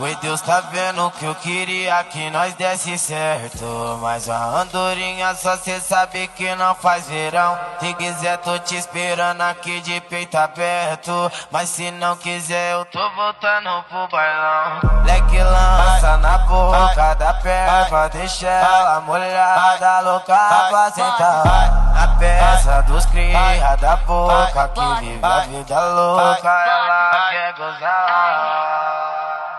Oi, Deus tá vendo que eu queria que nós desse certo, mas a andorinha só cê sabe que não faz verão. Se quiser tô te esperando aqui de peito aberto, mas se não quiser eu tô voltando pro bailão. Leque lança na boca da perva, deixa ela molhada, louca pra sentar. Na peça dos cria da boca que vive a vida louca, ela quer gozar.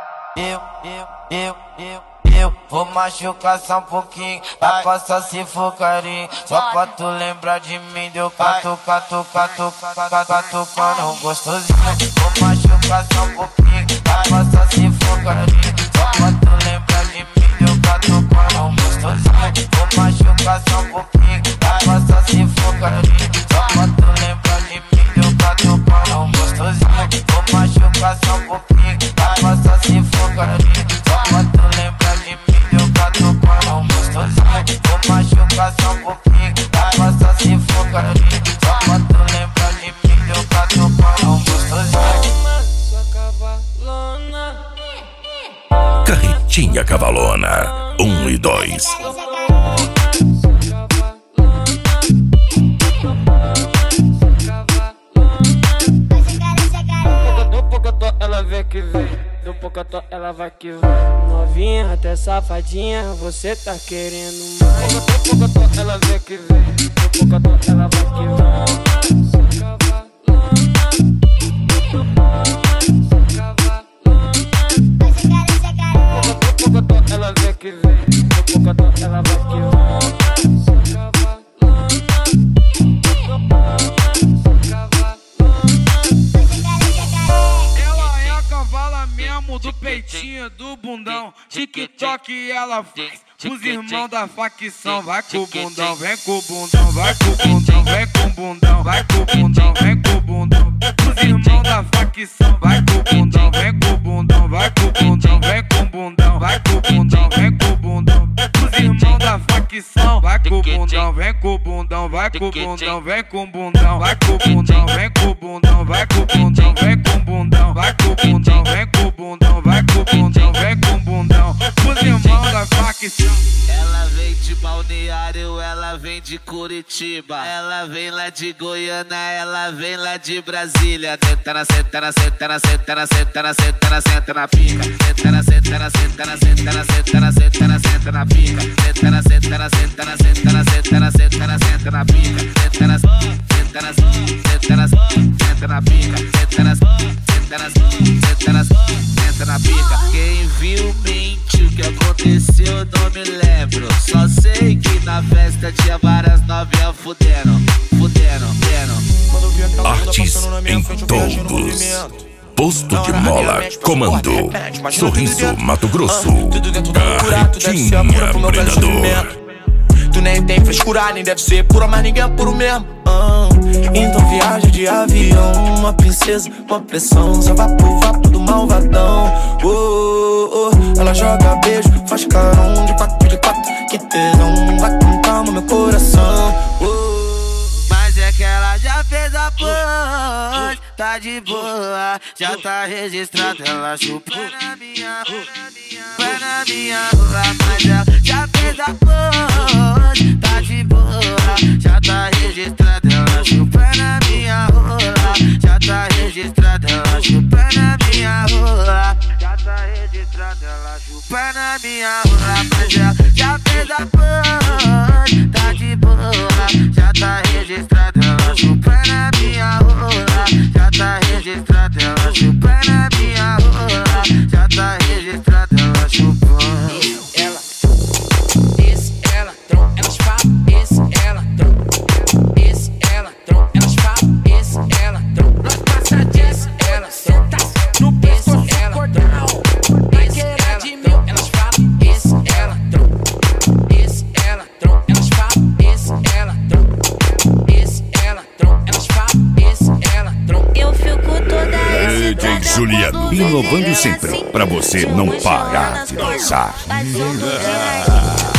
Eu vou machucar só um pouquinho, pra passar se for carinho. Só pra tu lembrar de mim, deu catucando gostosinho. Vou machucar só um pouquinho, pra passar se for carinho. Só pra tu lembrar de mim, deu catucando gostosinho. Vou machucar só um pouquinho, pra passar se for carinho. Só pra tu lembrar de mim, deu catucando gostosinho. Vou machucar só um pouquinho, pra passar se for carinho. Só pra tu lembrar de mim, deu catucando gostosinho. Vou machucar só um pouquinho, pra passar se for carinho. Só pra tu lembrar de mim, deu catucando gostosinho. Carretinha Cavalona 1 e 2. No pocotó ela vem que vem, no pocotó ela vai que vai. Novinha até safadinha, você tá querendo mais. No pocotó ela vem que vem, no pocotó ela vai que vai. No pocotó ela vem que vem, no pocotó ela vai que vai. Do peitinho, do bundão, TikTok ela faz os irmãos da facção. Vai com o bundão, vem com o bundão, vai com o bundão, vem com o bundão, vai com o bundão, vem com o bundão. Os irmãos da facção, vai com o bundão, vem com o bundão, vai com o bundão, vem com o bundão, vai com o bundão, vem com o bundão. Os irmãos da facção, vai com o bundão, vem com o bundão, vai com o bundão, vem com o bundão, vai com o bundão, vem com o bundão, vai com o bundão, vem com o bundão, vai com o bundão, vem com o bundão, vai com o bundão, vem com o bundão. Os irmãos da facção. Ela vem de Balneário, ela vem de Curitiba, ela vem lá de Goiânia, ela vem lá de Brasília. Senta na, senta na, senta na, senta na, senta na, senta na, senta na pica. Senta na, senta na, senta na, senta na, senta na, senta na, senta na pica. Senta na, senta na, senta na, senta na, senta na, senta na, senta na pica. Senta na, senta na, senta na, senta na pica. Senta na, senta na, senta na, senta na pica. Quem viu mente, o que aconteceu não me lembro. Só sei que na festa tinha várias novinhas fudendo, fudendo, fudendo. Artes em todos. Posto de Mola, Comando, Sorriso, Mato Grosso. Carretinha Predador. Tu nem tem frescura, nem deve ser pura, mas ninguém é puro mesmo. Então viaja de avião, uma princesa, uma pressão. Só vapo do malvadão. Ela joga beijo, faz carão de quatro, que tesão. Vai com calma meu coração. Mas é que ela já fez a pose, tá de boa, já tá registrada. Ela chupou na minha rua, vai na minha rua. Mas ela já fez a pose, tá de boa, já tá registrada. Ela chupou na minha rua, já tá registrada. Ela chupou na minha rua, já tá registrada. Ela chupou na minha rua. Mas ela já fez a pose, tá de boa, já tá registrada. Ela chupou na minha rua, já tá registrada. Ela chupou na minha rua, já tá registrada. Ela chupou. Esse ela, tron, elas falam. Esse ela, tron. Esse ela, tron, elas falam. Esse ela, tron. Nós passa disso, ela senta no pescoço, ela, tron. Esse ela, tron, elas falam. Esse ela, tron. Esse ela, tron, elas falam. Esse ela, tron. Esse ela, tron, elas falam. Esse ela, tron. Eu fico toda DJ Juliano, inovando sempre, pra você não parar de dançar.